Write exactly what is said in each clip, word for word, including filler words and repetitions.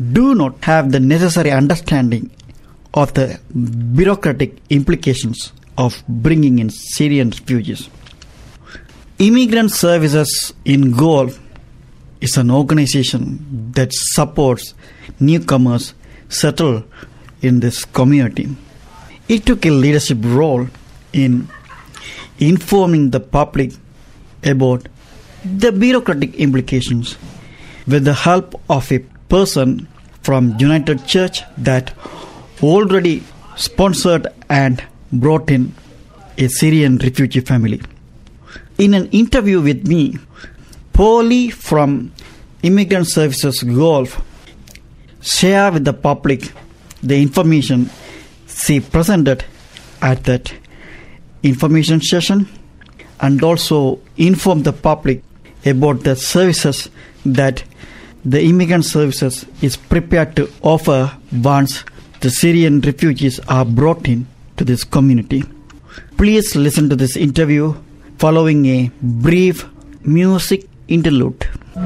do not have the necessary understanding of the bureaucratic implications of bringing in Syrian refugees. Immigrant Services in Gulf is an organization that supports newcomers settled in this community. It took a leadership role in informing the public about the bureaucratic implications with the help of a person from United Church that already sponsored and brought in a Syrian refugee family. In an interview with me, Polly from Immigrant Services Gulf shared with the public the information she presented at that information session and also informed the public about the services that the Immigrant Services is prepared to offer once the Syrian refugees are brought in to this community. Please listen to this interview following a brief music interlude.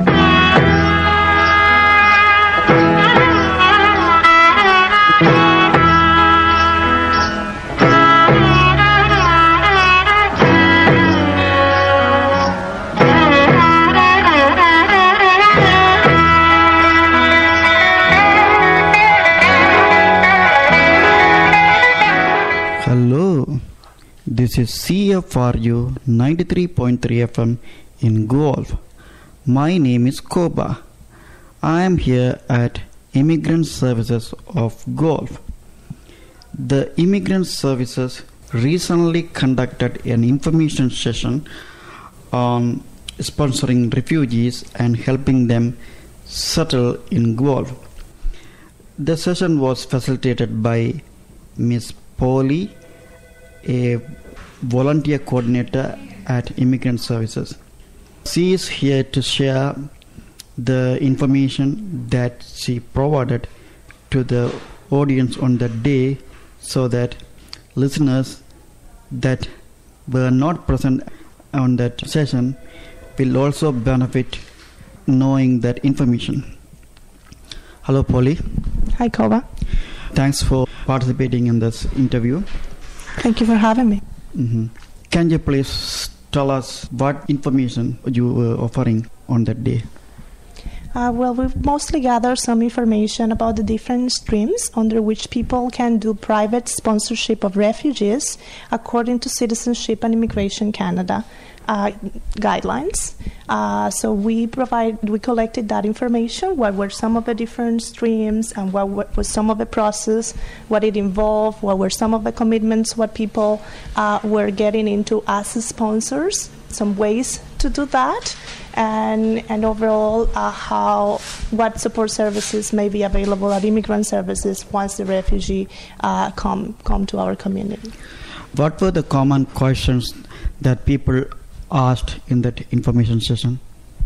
Hello, this is C F R U ninety-three point three F M in Gulf. My name is Koba. I am here at Immigrant Services of Gulf. The Immigrant Services recently conducted an information session on sponsoring refugees and helping them settle in Gulf. The session was facilitated by Miss Polly, a volunteer coordinator at Immigrant Services. She is here to share the information that she provided to the audience on that day so that listeners that were not present on that session will also benefit knowing that information. Hello, Polly. Hi, Koba. Thanks for participating in this interview. Thank you for having me. Mm-hmm. Can you please tell us what information you were offering on that day? Uh, well, we've mostly gathered some information about the different streams under which people can do private sponsorship of refugees according to Citizenship and Immigration Canada uh, guidelines. Uh, so we provide, we collected that information. What were some of the different streams, and what, what was some of the process, what it involved, what were some of the commitments, what people uh, were getting into as sponsors, some ways to do that, and and overall uh, how what support services may be available at Immigrant Services once the refugee uh, come come to our community. What were the common questions that people asked in that information session?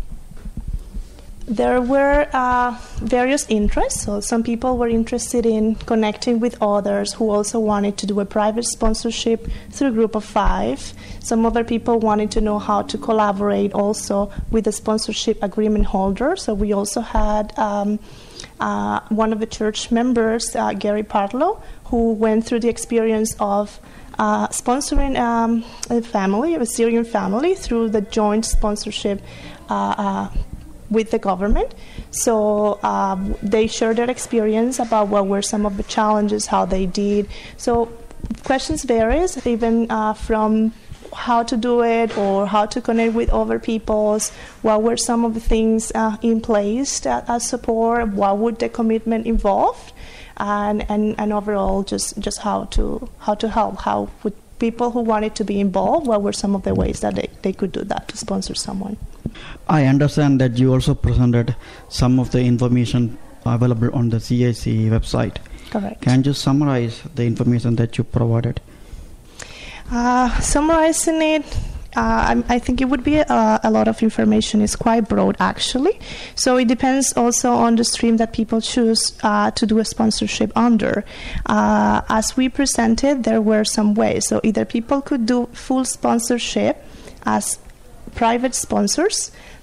There were uh, various interests. So some people were interested in connecting with others who also wanted to do a private sponsorship through Group of Five. Some other people wanted to know how to collaborate also with the sponsorship agreement holder. So we also had um, uh, one of the church members, uh, Gary Partlow, who went through the experience of uh, sponsoring um, a family, a Syrian family, through the joint sponsorship uh, uh, with the government. So um, they shared their experience about what were some of the challenges, how they did. So questions varies, even uh, from how to do it or how to connect with other peoples, what were some of the things uh, in place that, as support, what would the commitment involve, and, and, and overall just, just how to how to help, how would people who wanted to be involved, what were some of the ways that they, they could do that to sponsor someone. I understand that you also presented some of the information available on the C I C website. Correct. Can you summarize the information that you provided? Uh, summarizing it, uh, I, I think it would be uh, a lot of information. It's quite broad, actually. So it depends also on the stream that people choose uh, to do a sponsorship under. Uh, as we presented, there were some ways. So either people could do full sponsorship as private sponsors.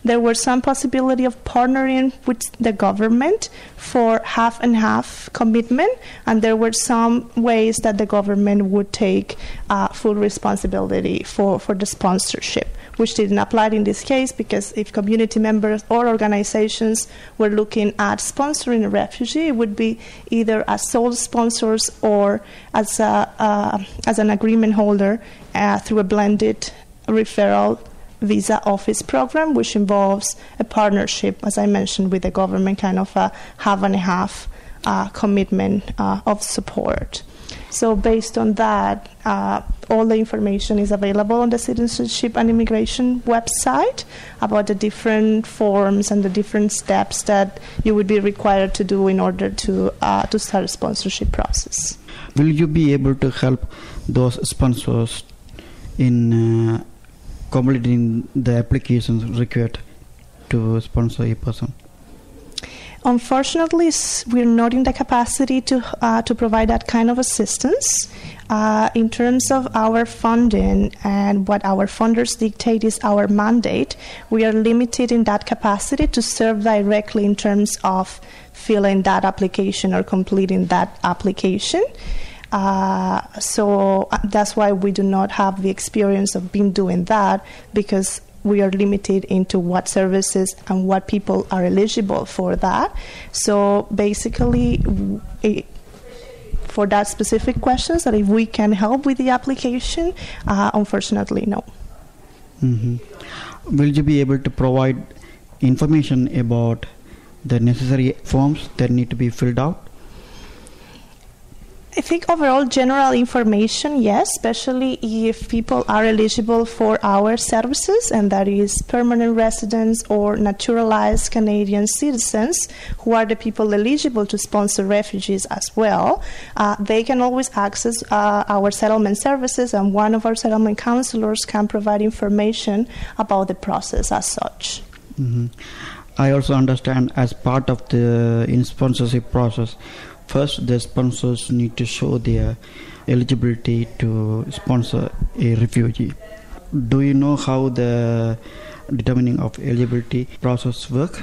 there was some possibility of partnering with the government for half and half commitment, and there were some ways that the government would take uh, full responsibility for, for the sponsorship, which didn't apply in this case, because if community members or organizations were looking at sponsoring a refugee, it would be either as sole sponsors or as a, uh, as an agreement holder uh, through a blended referral visa office program, which involves a partnership, as I mentioned, with the government, kind of a half and a half uh, commitment uh, of support. So based on that, uh, all the information is available on the Citizenship and Immigration website about the different forms and the different steps that you would be required to do in order to uh, to start a sponsorship process. Will you be able to help those sponsors in uh, completing the applications required to sponsor a person? Unfortunately, we're not in the capacity to uh, to provide that kind of assistance. Uh, in terms of our funding and what our funders dictate is our mandate, we are limited in that capacity to serve directly in terms of filling that application or completing that application. Uh, so that's why we do not have the experience of being doing that, because we are limited into what services and what people are eligible for that. So basically, it, for that specific questions, that if we can help with the application, uh, unfortunately, no. Mm-hmm. Will you be able to provide information about the necessary forms that need to be filled out? I think overall general information, yes, especially if people are eligible for our services, and that is permanent residents or naturalized Canadian citizens, who are the people eligible to sponsor refugees as well. Uh, they can always access uh, our settlement services, and one of our settlement counselors can provide information about the process as such. Mm-hmm. I also understand, as part of the in sponsorship process, first, the sponsors need to show their eligibility to sponsor a refugee. Do you know how the determining of eligibility process work?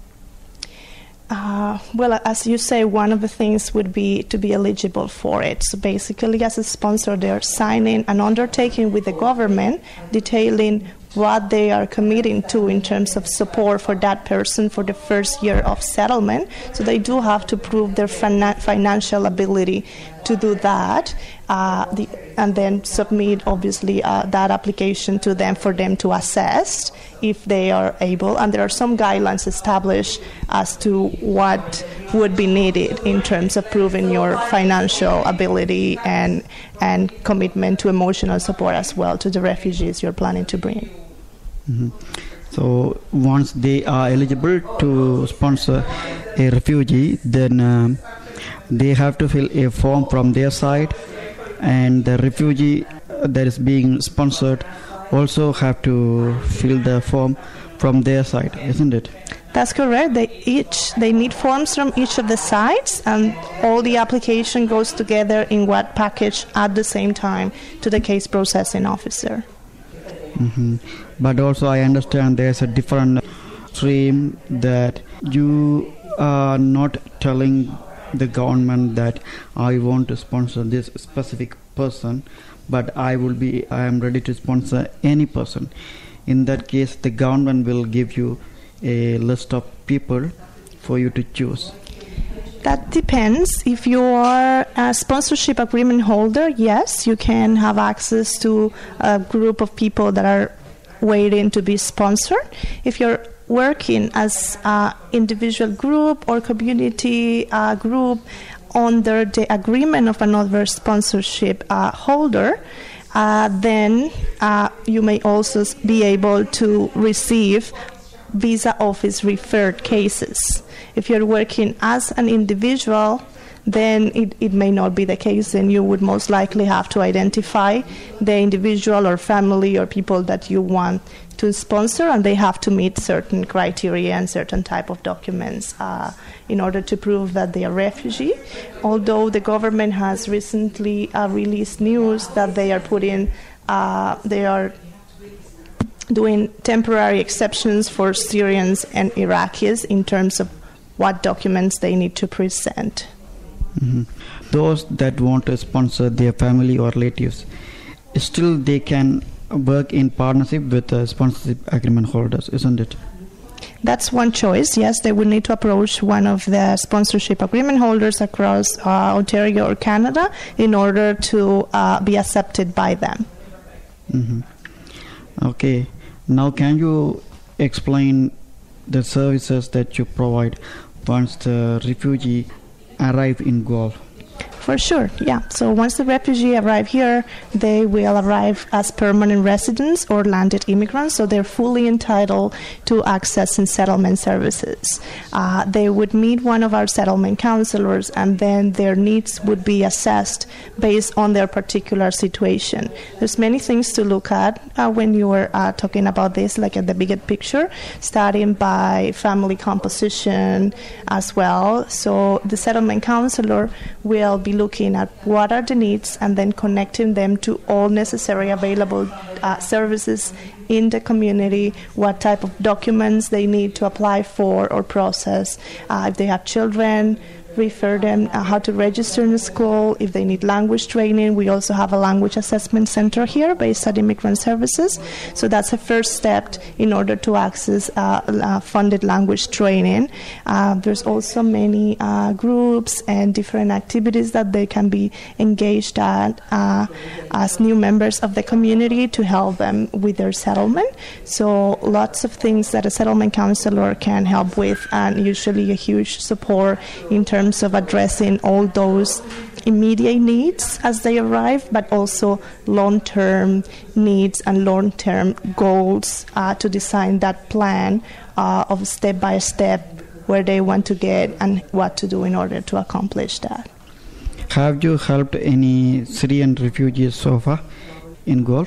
Uh, well, as you say, one of the things would be to be eligible for it. So basically, as a sponsor, they're signing an undertaking with the government detailing what they are committing to in terms of support for that person for the first year of settlement. So they do have to prove their fina- financial ability to do that, uh, the, and then submit, obviously, uh, that application to them for them to assess if they are able. And there are some guidelines established as to what would be needed in terms of proving your financial ability and and commitment to emotional support as well to the refugees you're planning to bring. Mm-hmm. So once they are eligible to sponsor a refugee, then um, they have to fill a form from their side, and the refugee that is being sponsored also have to fill the form from their side, isn't it? That's correct. They each they need forms from each of the sides, and all the application goes together in one package at the same time to the case processing officer. Mm-hmm. But also I understand there's a different stream that you are not telling the government that I want to sponsor this specific person, but I will be I am ready to sponsor any person. In that case, the government will give you a list of people for you to choose. That depends. If you are a sponsorship agreement holder, yes, you can have access to a group of people that are waiting to be sponsored. If you're working as an individual group or community uh, group under the agreement of another sponsorship uh, holder, uh, then uh, you may also be able to receive visa office referred cases. If you're working as an individual, then it, it may not be the case, and you would most likely have to identify the individual or family or people that you want to sponsor, and they have to meet certain criteria and certain type of documents uh, in order to prove that they are refugee. Although the government has recently uh, released news that they are putting, uh, they are doing temporary exceptions for Syrians and Iraqis in terms of what documents they need to present. Mm-hmm. Those that want to sponsor their family or relatives, still they can work in partnership with the sponsorship agreement holders, isn't it? That's one choice. Yes, they would need to approach one of the sponsorship agreement holders across uh, Ontario or Canada in order to uh, be accepted by them. Mm-hmm. Okay. Now, can you explain the services that you provide once the refugee arrive in Galle? For sure, yeah. So once the refugee arrive here, they will arrive as permanent residents or landed immigrants, so they're fully entitled to access and settlement services. Uh, they would meet one of our settlement counselors, and then their needs would be assessed based on their particular situation. There's many things to look at uh, when you are uh, talking about this, like at the bigger picture, starting by family composition as well. So the settlement counselor will be looking at what are the needs and then connecting them to all necessary available uh, services in the community, what type of documents they need to apply for or process. Uh, if they have children, refer them uh, how to register in the school. If they need language training, we also have a language assessment center here based at Immigrant Services. So that's a first step in order to access uh, uh, funded language training. Uh, there's also many uh, groups and different activities that they can be engaged at uh, as new members of the community to help them with their settlement. So lots of things that a settlement counselor can help with, and usually a huge support in terms of addressing all those immediate needs as they arrive, but also long-term needs and long-term goals uh, to design that plan uh, of step-by-step where they want to get and what to do in order to accomplish that. Have you helped any Syrian refugees so far in Galle?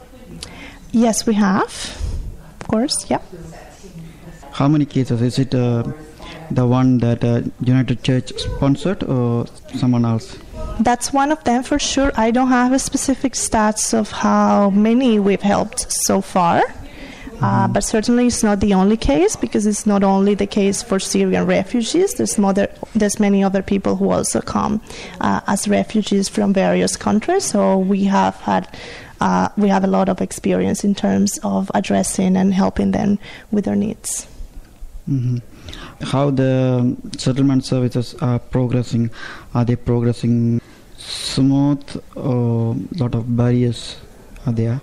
Yes, we have. Of course, yeah. How many cases? Is it uh, the one that uh, United Church sponsored or someone else? That's one of them for sure. I don't have a specific stats of how many we've helped so far. Mm-hmm. Uh, but certainly it's not the only case, because it's not only the case for Syrian refugees. There's, mother, there's many other people who also come uh, as refugees from various countries. So we have had uh, we have a lot of experience in terms of addressing and helping them with their needs. Mm-hmm. How the settlement services are progressing? Are they progressing smooth, or a lot of barriers are there?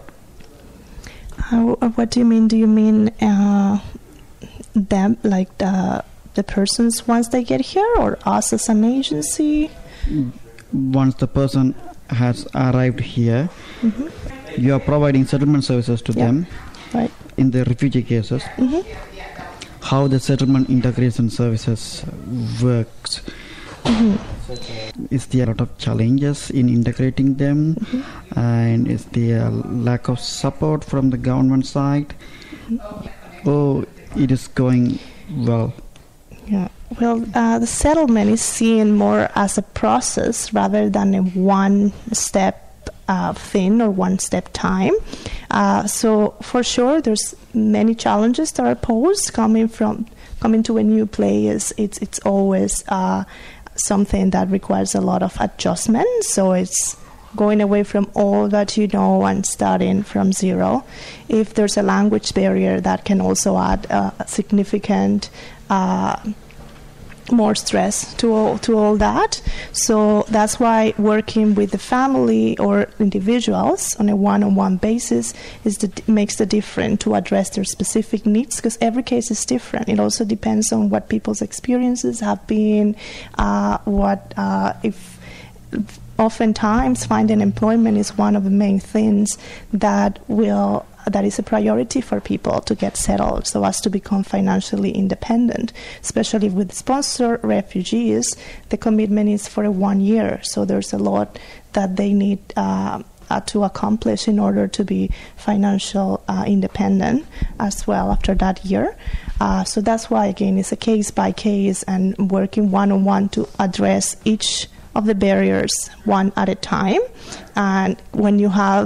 Uh, what do you mean? Do you mean uh, them, like the the persons once they get here, or us as an agency? Once the person has arrived here, mm-hmm. you are providing settlement services to yeah. them. Right. In the refugee cases. Mm-hmm. How the settlement integration services works. Mm-hmm. Is there a lot of challenges in integrating them? Mm-hmm. And is there lack of support from the government side? Mm-hmm. Oh, it is going well. Yeah. Well, uh, the settlement is seen more as a process rather than a one-step Uh, thing or one step time. Uh, so for sure there's many challenges that are posed coming from coming to a new place. It's it's always uh, something that requires a lot of adjustment. So it's going away from all that you know and starting from zero. If there's a language barrier, that can also add uh, a significant uh, more stress to all, to all that. So that's why working with the family or individuals on a one-on-one basis is the, makes the difference to address their specific needs, because every case is different. It also depends on what people's experiences have been, uh, what uh, if oftentimes finding employment is one of the main things that will that is a priority for people to get settled so as to become financially independent. Especially with sponsor refugees, the commitment is for one year, so there's a lot that they need uh, uh, to accomplish in order to be financial uh, independent as well after that year. Uh, so that's why, again, it's a case by case and working one-on-one to address each of the barriers one at a time. And when you have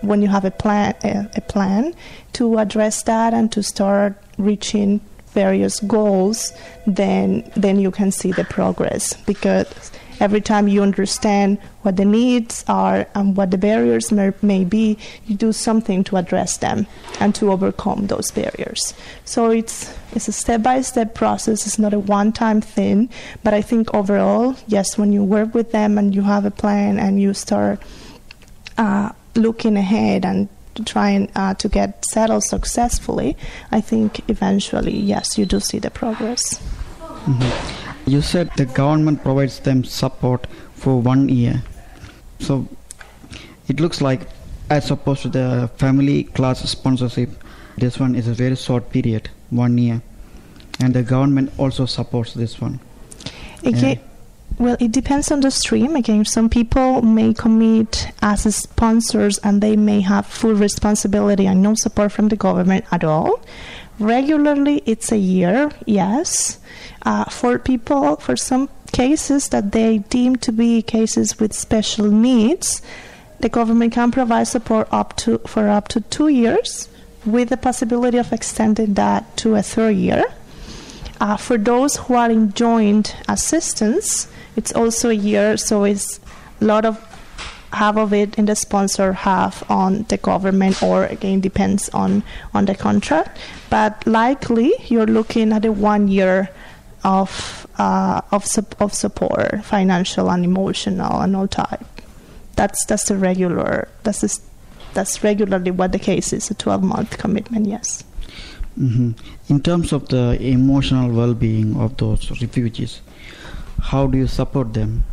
when you have a plan, a, a plan to address that and to start reaching various goals, then then you can see the progress, because every time you understand what the needs are and what the barriers may, may be, you do something to address them and to overcome those barriers. So it's it's a step-by-step process. It's not a one-time thing, but I think overall, yes, when you work with them and you have a plan and you start uh, looking ahead and trying uh, to get settled successfully, I think eventually, yes, you do see the progress. Mm-hmm. You said the government provides them support for one year. So it looks like, as opposed to the family class sponsorship, this one is a very short period, one year. And the government also supports this one. Okay. Uh, Well, it depends on the stream. Again, some people may commit as sponsors and they may have full responsibility and no support from the government at all. Regularly, it's a year, yes. Uh, for people, for some cases that they deem to be cases with special needs, the government can provide support up to for up to two years with the possibility of extending that to a third year. Uh, for those who are in joint assistance, it's also a year, so it's a lot of half of it in the sponsor, half on the government, or again depends on, on the contract. But likely you're looking at a one year of uh, of of support, financial and emotional and all type. That's that's the regular. That's the, that's regularly what the case is. A twelve month commitment. Yes. Mm-hmm. In terms of the emotional well-being of those refugees, how do you support them?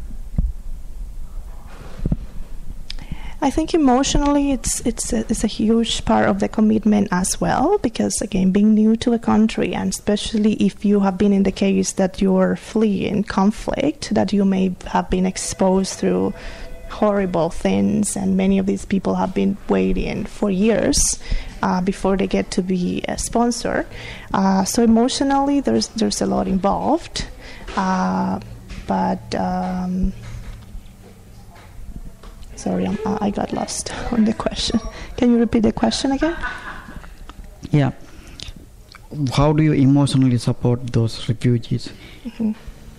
I think emotionally it's it's a, it's a huge part of the commitment as well, because again, being new to a country, and especially if you have been in the case that you're fleeing conflict, that you may have been exposed through horrible things, and many of these people have been waiting for years uh, before they get to be a sponsor. Uh, so emotionally, there's there's a lot involved. Uh, But, um, sorry, I'm, I got lost on the question. Can you repeat the question again? Yeah. How do you emotionally support those refugees? Mm-hmm.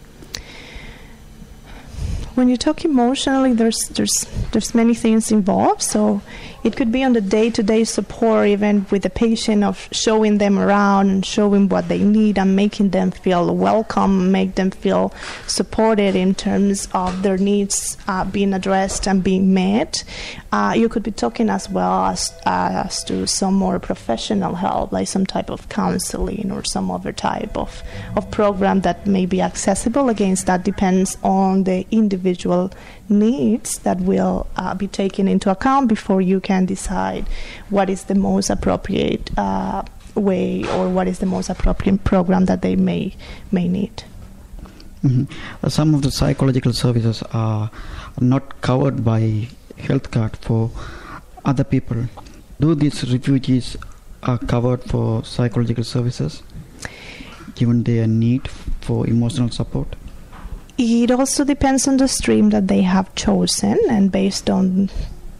When you talk emotionally, there's there's there's many things involved. So it could be on the day-to-day support, even with the patient, of showing them around and showing what they need and making them feel welcome, make them feel supported in terms of their needs uh, being addressed and being met. Uh, you could be talking as well as, uh, as to some more professional help, like some type of counseling or some other type of, of program that may be accessible. Again, that depends on the individual needs that will uh, be taken into account before you can decide what is the most appropriate uh, way or what is the most appropriate program that they may may need. Mm-hmm. Uh, some of the psychological services are not covered by health card for other people. Do these refugees are covered for psychological services given their need for emotional support? It also depends on the stream that they have chosen, and based on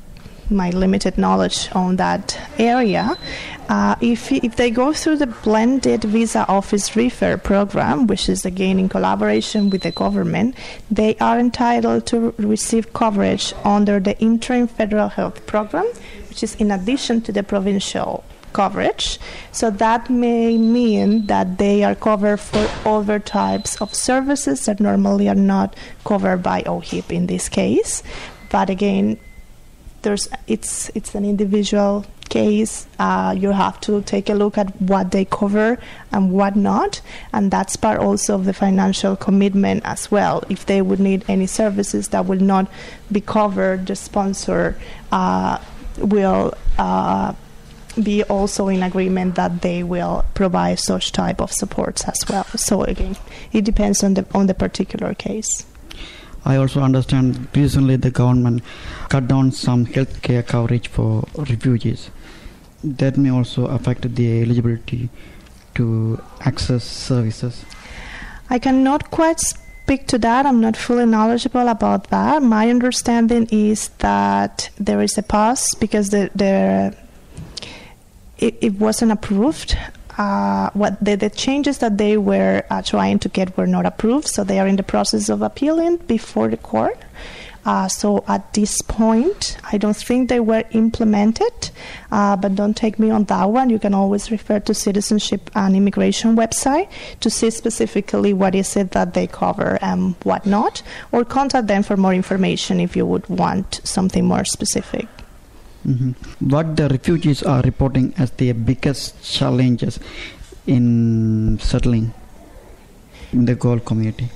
my limited knowledge on that area, uh, if if they go through the blended visa office refer program, which is again in collaboration with the government, they are entitled to receive coverage under the interim federal health program, which is in addition to the provincial coverage. So that may mean that they are covered for other types of services that normally are not covered by O H I P in this case. But again, there's it's it's an individual case. Uh, you have to take a look at what they cover and what not, and that's part also of the financial commitment as well. If they would need any services that will not be covered, the sponsor uh, will uh, be also in agreement that they will provide such type of supports as well. So again, it depends on the on the particular case. I also understand recently the government cut down some healthcare coverage for refugees. That may also affect the eligibility to access services. I cannot quite speak to that. I'm not fully knowledgeable about that. My understanding is that there is a pause because the, the it, it wasn't approved. Uh, what the, the changes that they were uh, trying to get were not approved, so they are in the process of appealing before the court. Uh, so at this point, I don't think they were implemented, uh, but don't take me on that one. You can always refer to Citizenship and Immigration website to see specifically what is it that they cover and what not, or contact them for more information if you would want something more specific. Mm-hmm. What the refugees are reporting as their biggest challenges in settling in the Gulf community?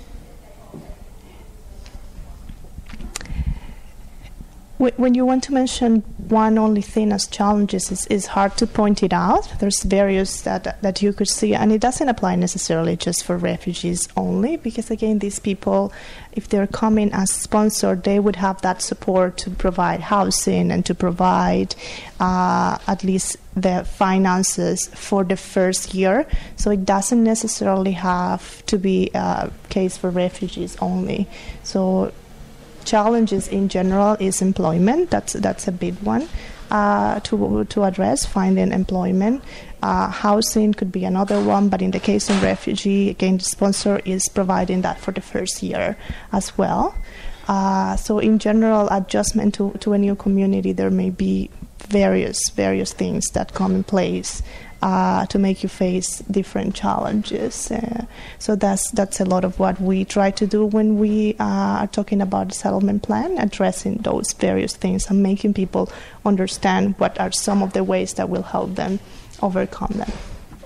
When you want to mention one only thing as challenges, it's, it's hard to point it out. There's various that that you could see, and it doesn't apply necessarily just for refugees only, because again, these people, if they're coming as sponsored, they would have that support to provide housing and to provide uh, at least the finances for the first year. So it doesn't necessarily have to be a case for refugees only. So challenges in general is employment. That's that's a big one uh, to to address. Finding employment, uh, housing could be another one. But in the case of refugee, again, the sponsor is providing that for the first year as well. Uh, so in general, adjustment to to a new community, there may be various various things that come in place Uh, to make you face different challenges. Uh, so that's that's a lot of what we try to do when we uh, are talking about the settlement plan, addressing those various things and making people understand what are some of the ways that will help them overcome them.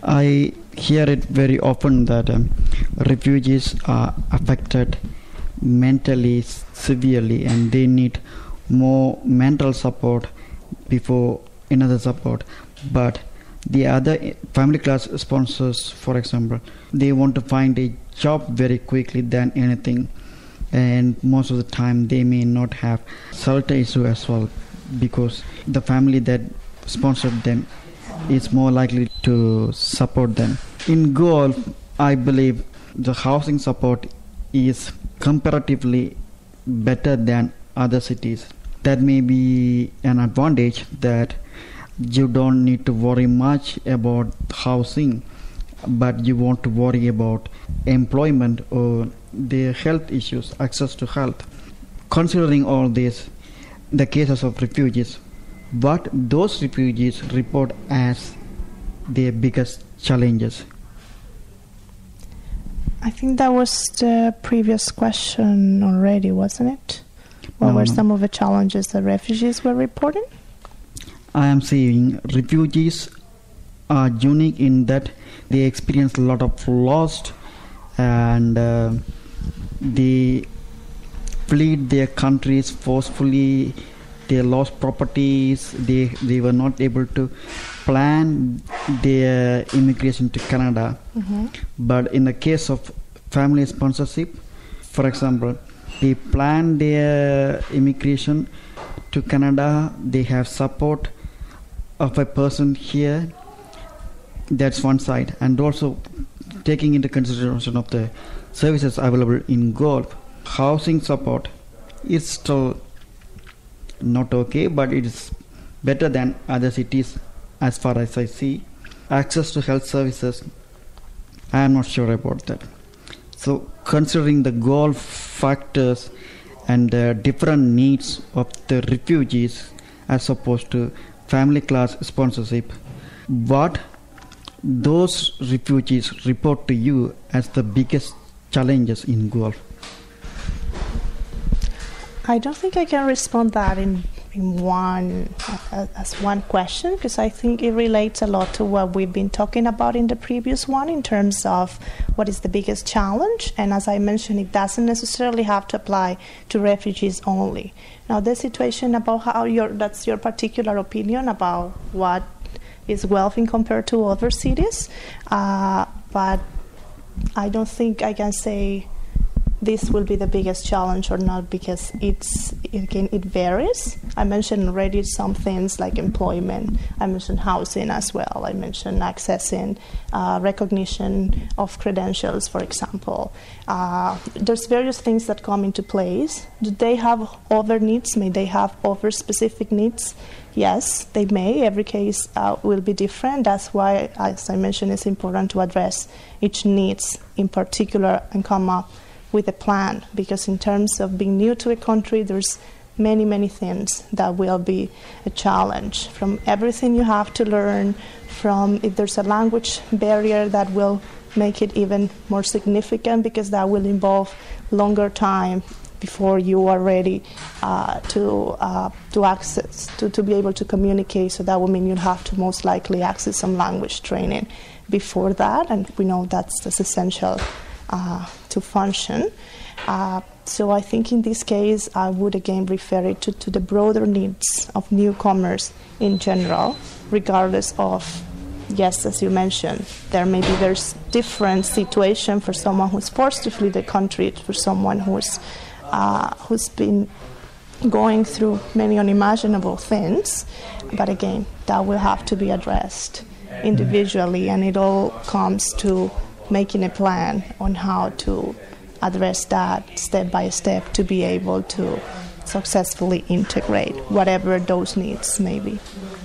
I hear it very often that um, refugees are affected mentally severely and they need more mental support before another support. But the other family class sponsors, for example, they want to find a job very quickly than anything, and most of the time they may not have shelter issue as well, because the family that sponsored them is more likely to support them. In Gulf, I believe the housing support is comparatively better than other cities. That may be an advantage, that you don't need to worry much about housing, but you want to worry about employment or their health issues, access to health. Considering all this, the cases of refugees, what those refugees report as their biggest challenges? I think that was the previous question already, wasn't it? What no, were no. some of the challenges that refugees were reporting? I am saying refugees are unique in that they experience a lot of loss, and uh, they fled their countries forcefully. They lost properties. They they were not able to plan their immigration to Canada. Mm-hmm. But in the case of family sponsorship, for example, they plan their immigration to Canada. They have support of a person here. That's one side, and also taking into consideration of the services available in Gulf, housing support is still not okay, but it is better than other cities as far as I see. Access to health services, I am not sure about that. So considering the Gulf factors and the different needs of the refugees as opposed to family class sponsorship, what those refugees report to you as the biggest challenges in Gulf? I don't think I can respond that in in one uh, as one question, because I think it relates a lot to what we've been talking about in the previous one in terms of what is the biggest challenge. And as I mentioned, it doesn't necessarily have to apply to refugees only. Now, the situation about how your that's your particular opinion about what is Guelph compared to other cities, uh, but I don't think I can say this will be the biggest challenge or not, because it's again it varies. I mentioned already some things like employment. I mentioned housing as well. I mentioned accessing uh, recognition of credentials, for example. Uh, there's various things that come into place. Do they have other needs? May they have other specific needs? Yes, they may. Every case uh, will be different. That's why, as I mentioned, it's important to address each needs in particular and come up with a plan, because in terms of being new to a country, there's many, many things that will be a challenge. From everything you have to learn, from if there's a language barrier that will make it even more significant, because that will involve longer time before you are ready uh, to uh, to access, to, to be able to communicate. So that will mean you'll have to most likely access some language training before that, and we know that's, that's essential uh, to function. Uh, so I think in this case, I would again refer it to, to the broader needs of newcomers in general, regardless of, yes, as you mentioned, there may be there's different situation for someone who's forced to flee the country, for someone who's uh, who's been going through many unimaginable things. But again, that will have to be addressed individually, and it all comes to making a plan on how to address that step by step to be able to successfully integrate whatever those needs may be.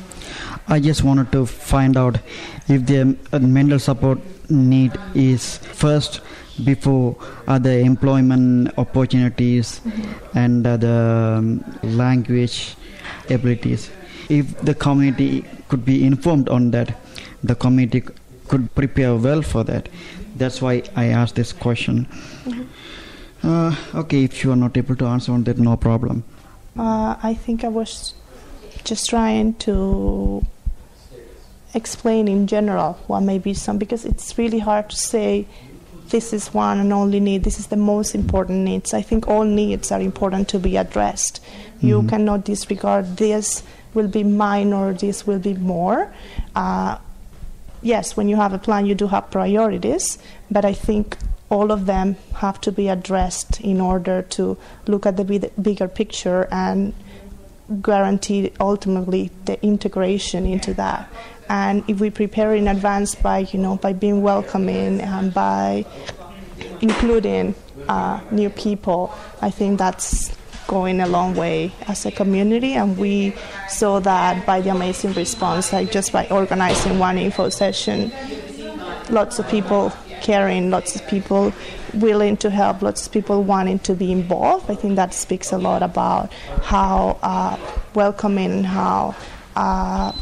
I just wanted to find out if the uh, mental support need is first before other employment opportunities mm-hmm. and uh, the um, language abilities. If the community could be informed on that, the community could prepare well for that. That's why I asked this question. Mm-hmm. Uh, okay, if you are not able to answer on that, no problem. Uh, I think I was just trying to explain in general what may be some, because it's really hard to say this is one and only need, this is the most important needs. I think all needs are important to be addressed. Mm-hmm. You cannot disregard this will be minor, this will be more. Uh, yes, when you have a plan, you do have priorities, but I think all of them have to be addressed in order to look at the big, bigger picture and guarantee ultimately the integration into that. And if we prepare in advance by, you know, by being welcoming and by including uh, new people, I think that's going a long way as a community. And we saw that by the amazing response, like just by organizing one info session, lots of people caring, lots of people willing to help, lots of people wanting to be involved. I think that speaks a lot about how uh, welcoming and how uh,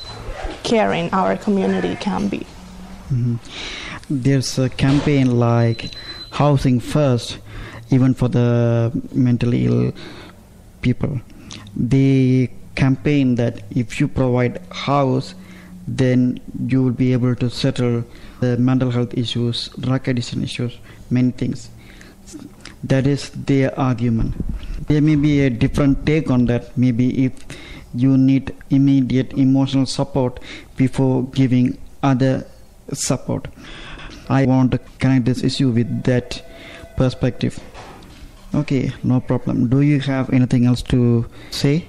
caring our community can be. Mm-hmm. There's a campaign like Housing First, even for the mentally ill people. They campaign that if you provide house, then you will be able to settle the mental health issues, drug addiction issues, many things. That is their argument. There may be a different take on that. Maybe if you need immediate emotional support before giving other support. I want to connect this issue with that perspective. Okay, no problem. Do you have anything else to say?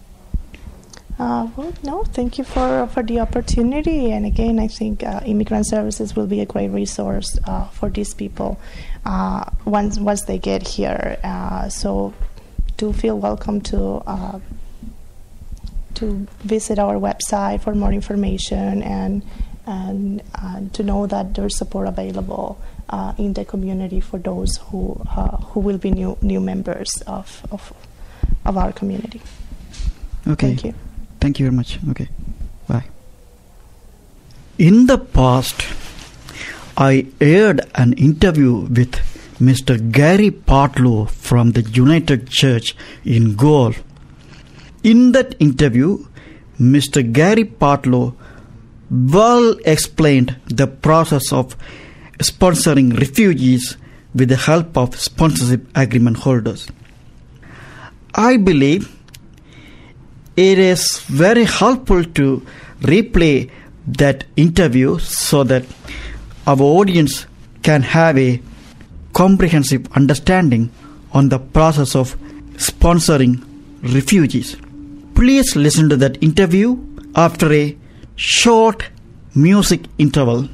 Uh, well, no, thank you for, for the opportunity. And again, I think uh, Immigrant Services will be a great resource uh, for these people uh, once once they get here. Uh, so do feel welcome to uh, to visit our website for more information and and uh, to know that there's support available uh, in the community for those who uh, who will be new new members of of, of our community. Okay. Thank you. Thank you very much. Okay. Bye. In the past, I aired an interview with Mister Gary Partlow from the United Church in Galle. In that interview, Mister Gary Partlow well explained the process of sponsoring refugees with the help of sponsorship agreement holders. I believe it is very helpful to replay that interview so that our audience can have a comprehensive understanding on the process of sponsoring refugees. Please listen to that interview after a short music interval.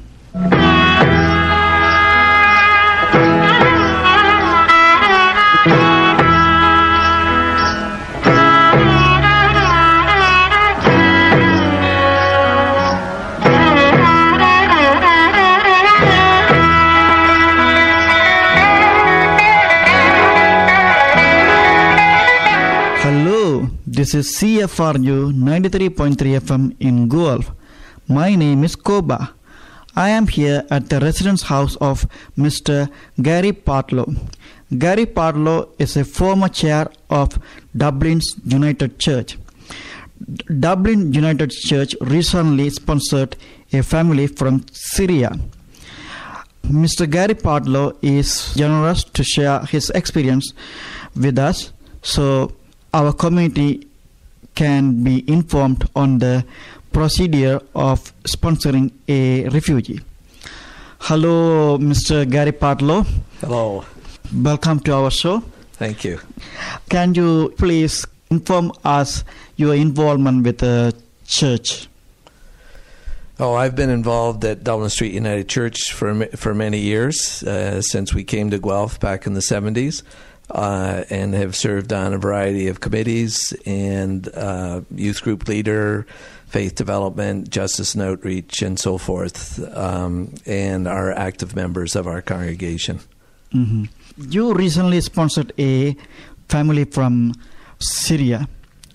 This is C F R U ninety-three point three F M in Guelph. My name is Koba. I am here at the residence house of Mister Gary Partlow. Gary Partlow is a former chair of Dublin's United Church. Dublin United Church recently sponsored a family from Syria. Mister Gary Partlow is generous to share his experience with us, so our community can be informed on the procedure of sponsoring a refugee. Hello, Mister Gary Partlow. Hello. Welcome to our show. Thank you. Can you please inform us your involvement with the church? Oh, I've been involved at Dublin Street United Church for for many years, uh, since we came to Guelph back in the seventies. Uh, and have served on a variety of committees and uh, youth group leader, faith development, justice and outreach, and so forth, um, and are active members of our congregation. Mm-hmm. You recently sponsored a family from Syria.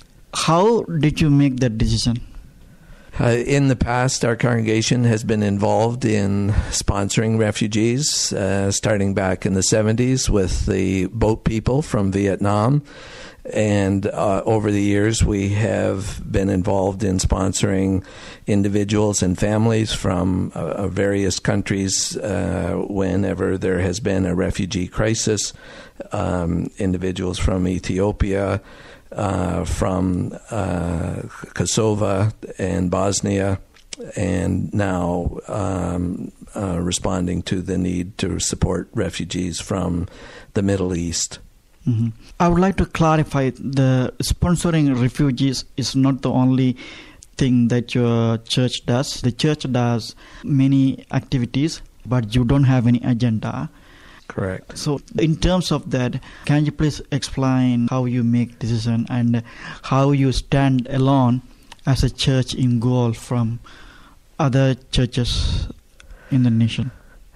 How did you make that decision? Uh, in the past, our congregation has been involved in sponsoring refugees, uh, starting back in the seventies with the boat people from Vietnam. And uh, over the years, we have been involved in sponsoring individuals and families from uh, various countries uh, whenever there has been a refugee crisis, um, individuals from Ethiopia, Uh, from uh, Kosovo and Bosnia, and now um, uh, responding to the need to support refugees from the Middle East. Mm-hmm. I would like to clarify, the sponsoring refugees is not the only thing that your church does. The church does many activities, but you don't have any agenda. Correct. So in terms of that, can you please explain how you make decision and how you stand alone as a church in Guelph from other churches in the nation?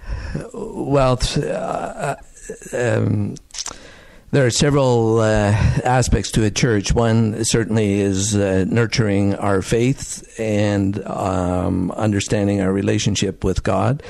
Well, uh, um, there are several uh, aspects to a church. One certainly is uh, nurturing our faith and um, understanding our relationship with God.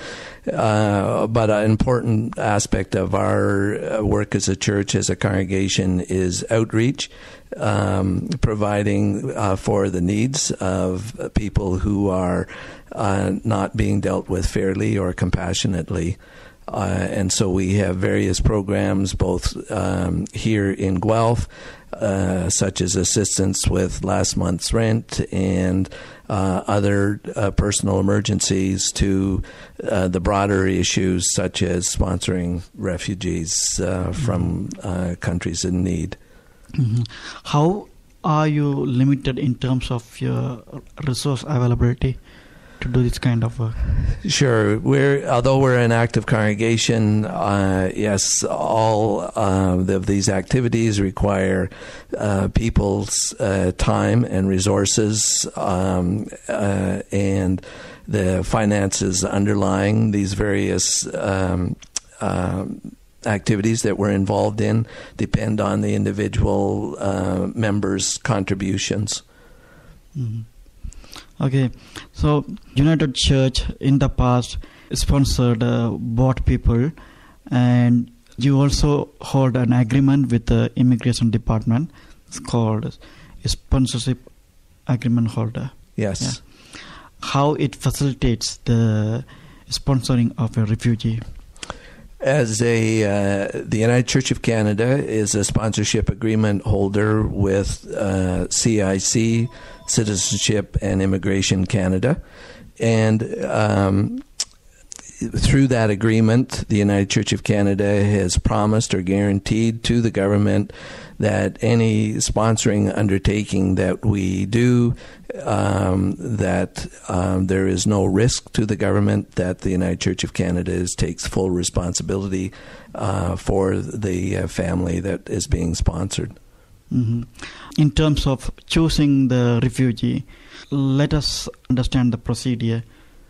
Uh, but an important aspect of our work as a church, as a congregation, is outreach, um, providing uh, for the needs of people who are uh, not being dealt with fairly or compassionately. Uh, and so we have various programs both um, here in Guelph, uh, such as assistance with last month's rent and uh, other uh, personal emergencies, to uh, the broader issues such as sponsoring refugees uh, from uh, countries in need. Mm-hmm. How are you limited in terms of your resource availability to do this kind of work? Sure. We're although we're an active congregation, uh, yes, all uh, of these activities require uh, people's uh, time and resources, um, uh, and the finances underlying these various um, uh, activities that we're involved in depend on the individual uh, members' contributions. Mm-hmm. Okay, so United Church in the past sponsored uh, boat people, and you also hold an agreement with the immigration department. It's called a sponsorship agreement holder. Yes. Yeah. How it facilitates the sponsoring of a refugee? As a uh, the United Church of Canada is a sponsorship agreement holder with uh, C I C, Citizenship and Immigration Canada, and um, through that agreement, the United Church of Canada has promised or guaranteed to the government that any sponsoring undertaking that we do, um, that um, there is no risk to the government, that the United Church of Canada is, takes full responsibility uh, for the uh, family that is being sponsored. Mm-hmm. In terms of choosing the refugee, let us understand the procedure.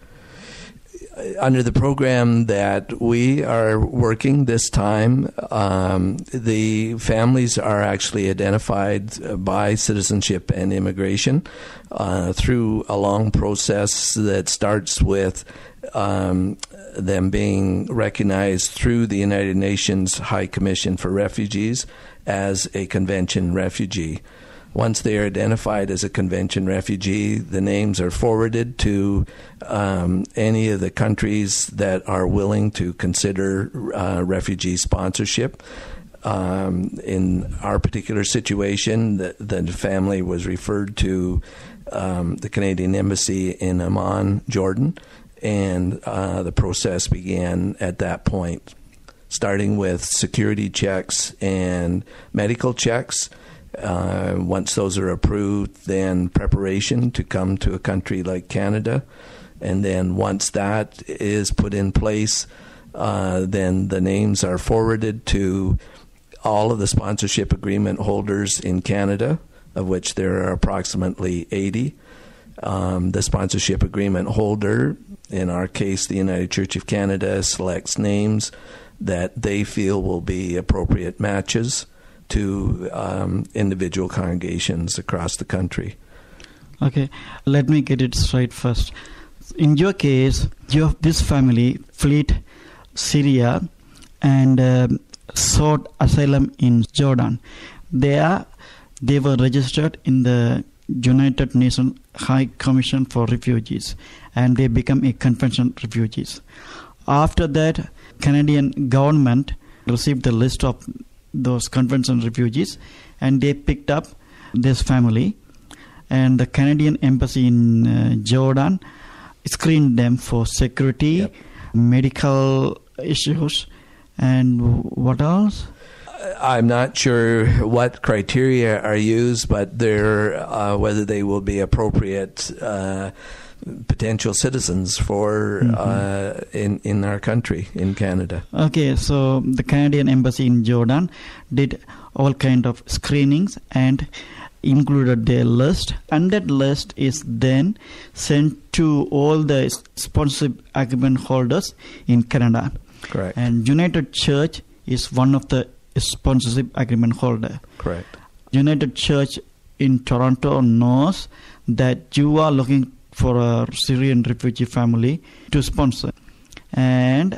Under the program that we are working this time, um, the families are actually identified by Citizenship and Immigration uh, through a long process that starts with um, them being recognized through the United Nations High Commission for Refugees as a convention refugee. Once they are identified as a convention refugee, the names are forwarded to um, any of the countries that are willing to consider uh, refugee sponsorship. Um, in our particular situation, the, the family was referred to um, the Canadian Embassy in Amman, Jordan, and uh, the process began at that point, starting with security checks and medical checks. Uh, once those are approved, then preparation to come to a country like Canada. And then once that is put in place, uh, then the names are forwarded to all of the sponsorship agreement holders in Canada, of which there are approximately eighty. Um, the sponsorship agreement holder, in our case the United Church of Canada, selects names that they feel will be appropriate matches to um, individual congregations across the country. Okay, let me get it straight first. In your case, your, this family fled Syria and uh, sought asylum in Jordan. There, they were registered in the United Nations High Commission for Refugees, and they become a convention refugees. After that, Canadian government received the list of those convention refugees, and they picked up this family, and the Canadian Embassy in uh, Jordan screened them for security, yep. medical issues, and what else? I'm not sure what criteria are used, but they're uh, whether they will be appropriate uh, potential citizens for mm-hmm. uh, in in our country, in Canada. Okay, so the Canadian Embassy in Jordan did all kind of screenings and included their list, and that list is then sent to all the sponsorship agreement holders in Canada. Correct. And United Church is one of the sponsorship agreement holder. Correct. United Church in Toronto knows that you are looking for a Syrian refugee family to sponsor, and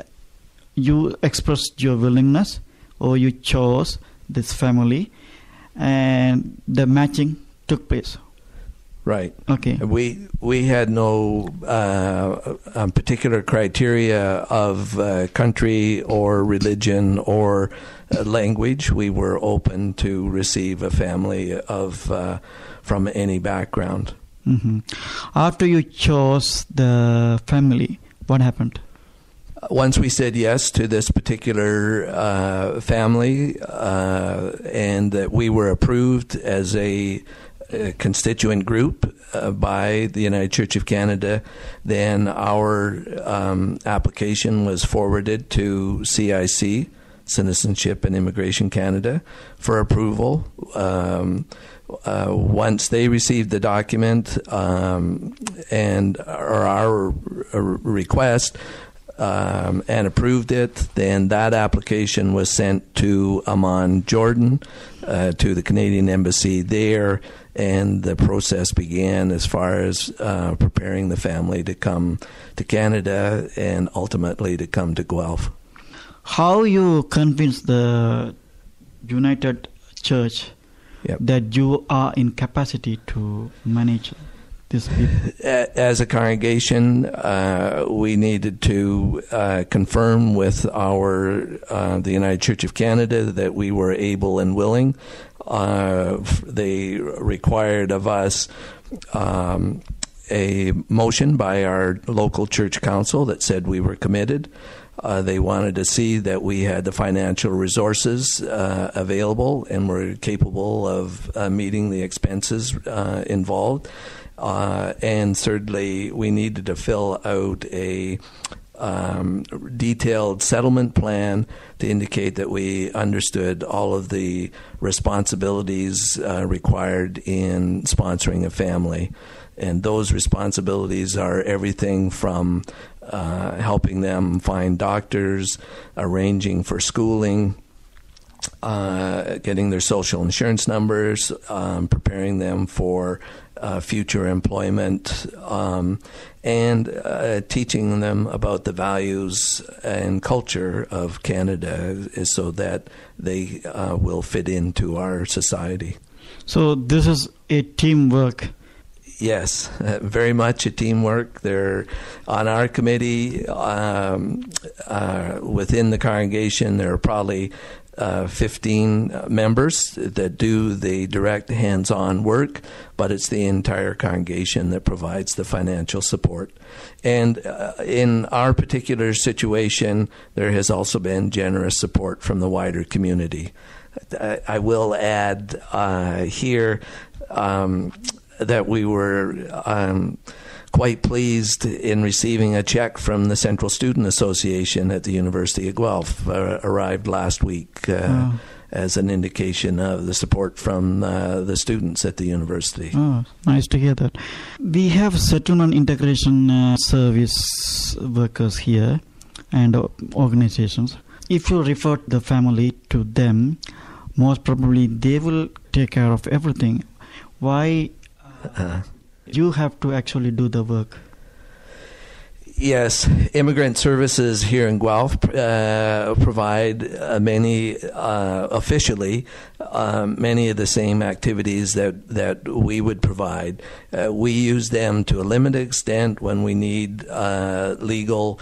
you expressed your willingness, or you chose this family, and the matching took place. Right. Okay. We we had no uh, um, particular criteria of uh, country or religion or uh, language. We were open to receive a family of uh, from any background. Mm-hmm. After you chose the family, what happened? Once we said yes to this particular uh, family, uh, and that we were approved as a, a constituent group uh, by the United Church of Canada, then our um, application was forwarded to C I C, Citizenship and Immigration Canada, for approval. Um, Uh, once they received the document um, and or our r- request um, and approved it, then that application was sent to Amman, Jordan, uh, to the Canadian Embassy there, and the process began as far as uh, preparing the family to come to Canada and ultimately to come to Guelph. How you convince the United Church Yep. that you are in capacity to manage these people? As a congregation, uh, we needed to uh, confirm with our uh, the United Church of Canada that we were able and willing. Uh, they required of us um, a motion by our local church council that said we were committed. Uh, they wanted to see that we had the financial resources uh, available and were capable of uh, meeting the expenses uh, involved. Uh, and thirdly, we needed to fill out a um, detailed settlement plan to indicate that we understood all of the responsibilities uh, required in sponsoring a family. And those responsibilities are everything from uh, helping them find doctors, arranging for schooling, uh, getting their social insurance numbers, um, preparing them for uh, future employment, um, and uh, teaching them about the values and culture of Canada so that they uh, will fit into our society. So this is a teamwork. Yes, uh, very much a teamwork. They're on our committee, um, uh, within the congregation, there are probably uh, fifteen members that do the direct hands-on work, but it's the entire congregation that provides the financial support. And uh, in our particular situation, there has also been generous support from the wider community. I, I will add uh, here um, that we were um, quite pleased in receiving a check from the Central Student Association at the University of Guelph, uh, arrived last week, uh, oh. as an indication of the support from uh, the students at the university. Oh, nice to hear that. We have settlement integration uh, service workers here and uh, organizations. If you refer the family to them, most probably they will take care of everything. Why Uh, you have to actually do the work? Yes, immigrant services here in Guelph uh, provide uh, many, uh, officially, uh, many of the same activities that, that we would provide. Uh, we use them to a limited extent when we need uh, legal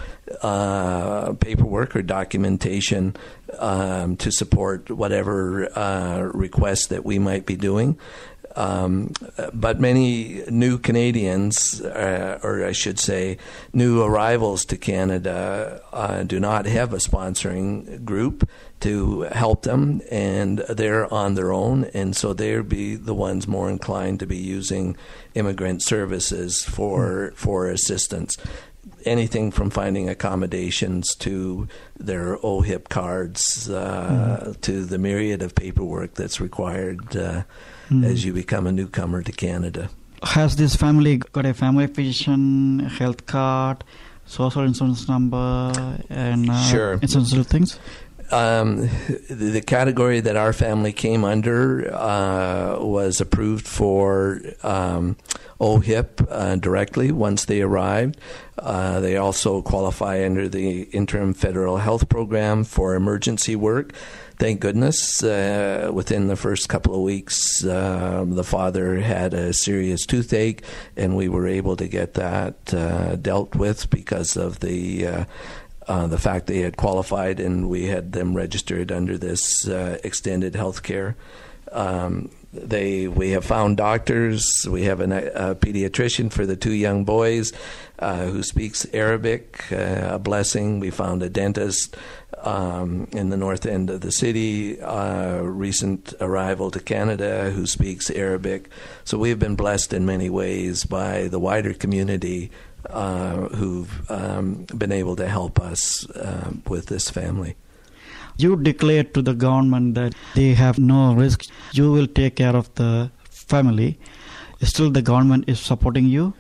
uh, paperwork or documentation um, to support whatever uh, requests that we might be doing. Um, but many new Canadians, uh, or I should say new arrivals to Canada, uh, do not have a sponsoring group to help them, and they're on their own, and so they'll be the ones more inclined to be using immigrant services for mm. for assistance. Anything from finding accommodations to their O H I P cards, uh, mm. to the myriad of paperwork that's required uh, mm. as you become a newcomer to Canada. Has this family got a family physician, health card, social insurance number, and uh, sure. essential things? Um, the, the category that our family came under uh, was approved for um, O H I P uh, directly once they arrived. Uh, they also qualify under the Interim Federal Health Program for emergency work. Thank goodness, uh, within the first couple of weeks, uh, the father had a serious toothache, and we were able to get that uh, dealt with because of the uh, Uh, the fact they had qualified and we had them registered under this uh, extended health care. Um, they, we have found doctors. We have an, a pediatrician for the two young boys uh, who speaks Arabic, uh, a blessing. We found a dentist um, in the north end of the city, uh, recent arrival to Canada who speaks Arabic. So we've been blessed in many ways by the wider community Uh, who've um, been able to help us uh, with this family. You declared to the government that they have no risk. You will take care of the family. Still, the government is supporting you?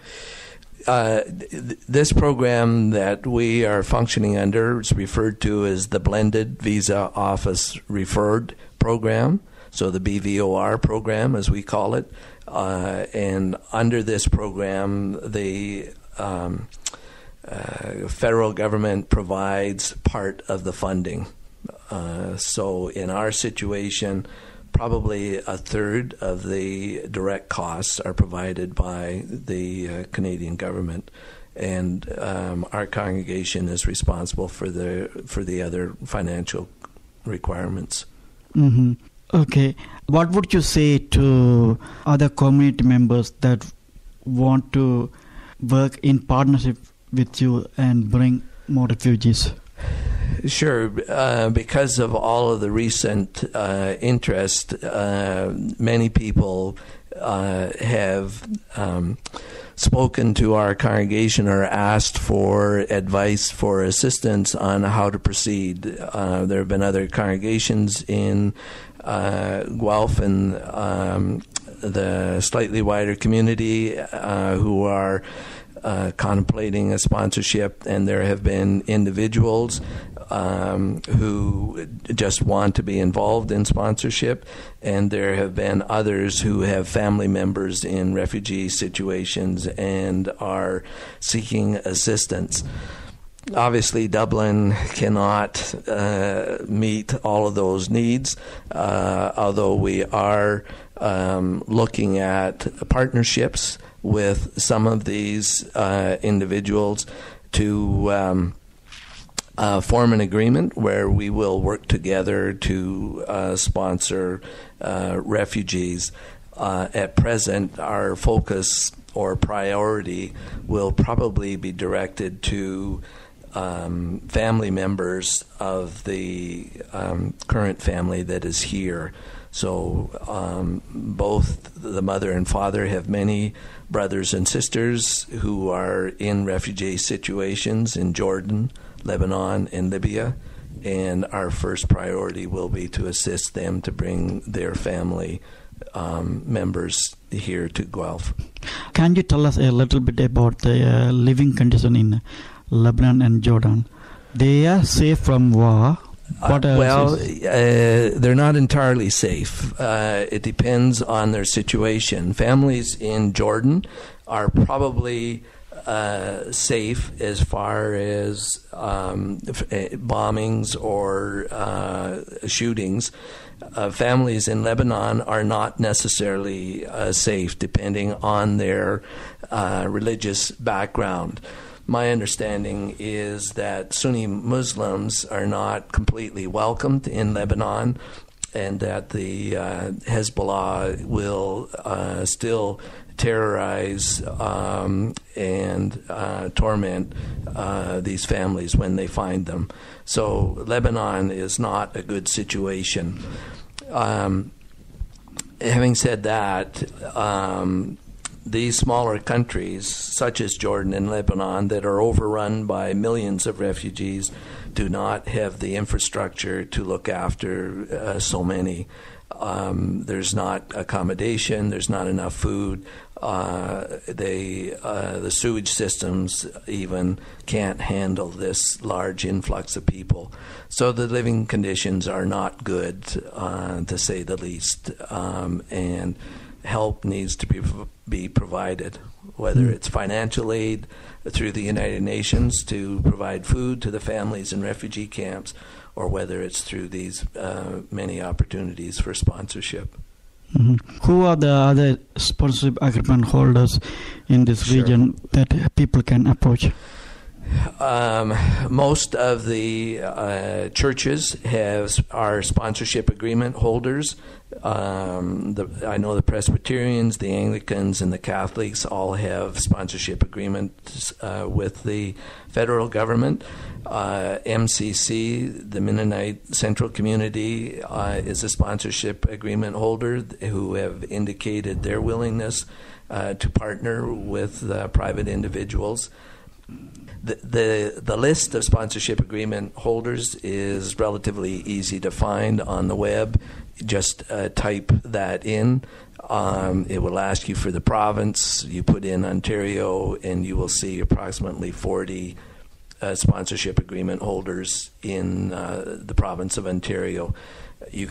Uh, th- this program that we are functioning under is referred to as the Blended Visa Office Referred Program, so the B V O R program, as we call it. Uh, and under this program, the Um, uh, federal government provides part of the funding. Uh, so in our situation, probably a third of the direct costs are provided by the uh, Canadian government, and um, our congregation is responsible for the for the other financial requirements. Mm-hmm. Okay. What would you say to other community members that want to work in partnership with you and bring more refugees? Sure. Uh, because of all of the recent uh, interest, uh, many people uh, have um, spoken to our congregation or asked for advice, for assistance on how to proceed. Uh, there have been other congregations in uh, Guelph and um, the slightly wider community uh, who are uh, contemplating a sponsorship, and there have been individuals um, who just want to be involved in sponsorship, and there have been others who have family members in refugee situations and are seeking assistance. Obviously, Dublin cannot uh, meet all of those needs, uh, although we are um, looking at partnerships with some of these uh, individuals to um, uh, form an agreement where we will work together to uh, sponsor uh, refugees. Uh, at present, our focus or priority will probably be directed to Um, family members of the um, current family that is here. So um, both the mother and father have many brothers and sisters who are in refugee situations in Jordan, Lebanon, and Libya, and our first priority will be to assist them to bring their family um, members here to Guelph. Can you tell us a little bit about the uh, living condition in Lebanon and Jordan? They are safe from war. What uh, well, is- uh, they're not entirely safe. Uh, it depends on their situation. Families in Jordan are probably uh, safe as far as um, f- bombings or uh, shootings. Uh, families in Lebanon are not necessarily uh, safe, depending on their uh, religious background. My understanding is that Sunni Muslims are not completely welcomed in Lebanon, and that the uh, Hezbollah will uh, still terrorize um, and uh, torment uh, these families when they find them. So Lebanon is not a good situation. Um, having said that, um, these smaller countries, such as Jordan and Lebanon, that are overrun by millions of refugees, do not have the infrastructure to look after uh, so many. Um, there's not accommodation. There's not enough food. Uh, they, uh, the sewage systems even can't handle this large influx of people. So the living conditions are not good, uh, to say the least. Um, and help needs to be be provided, whether it's financial aid through the United Nations to provide food to the families in refugee camps, or whether it's through these uh, many opportunities for sponsorship. Mm-hmm. Who are the other sponsorship agreement holders in this Sure. region that people can approach? Um, most of the uh, churches have are sponsorship agreement holders. Um, the, I know the Presbyterians, the Anglicans, and the Catholics all have sponsorship agreements uh, with the federal government. Uh, M C C, the Mennonite Central Community, uh, is a sponsorship agreement holder who have indicated their willingness uh, to partner with uh, private individuals. The, the the list of sponsorship agreement holders is relatively easy to find on the web. Just uh, type that in. Um, it will ask you for the province. You put in Ontario, and you will see approximately forty uh, sponsorship agreement holders in uh, the province of Ontario. You